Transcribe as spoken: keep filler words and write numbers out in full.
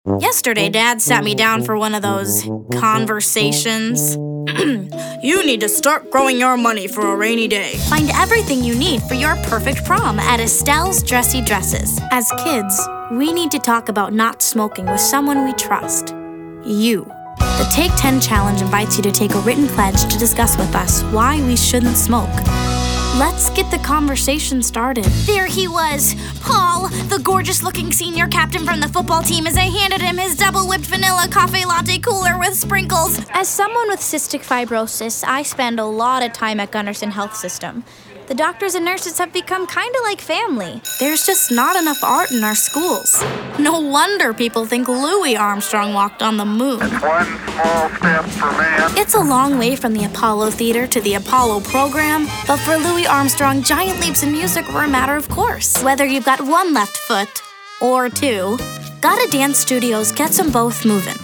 Yesterday, Dad sat me down for one of those conversations. You need to start growing your money for a rainy day. Find everything you need for your perfect prom at Estelle's Dressy Dresses. As kids, we need to talk about not smoking with someone we trust. You. The Take ten Challenge invites you to take a written pledge to discuss with us why we shouldn't smoke. Let's get the conversation started. There he was, Paul, the gorgeous-looking senior captain from the football team, as I handed him his double-whipped vanilla cafe latte cooler with sprinkles. As someone with cystic fibrosis, I spend a lot of time at Gunderson Health System. The doctors and nurses have become kind of like family. There's just not enough art in our schools. No wonder people think Louis Armstrong walked on the moon. It's one small step for man. It's a long way from the Apollo Theater to the Apollo program, but for Louis Armstrong, giant leaps in music were a matter of course. Whether you've got one left foot or two, Gotta Dance Studios gets them both moving.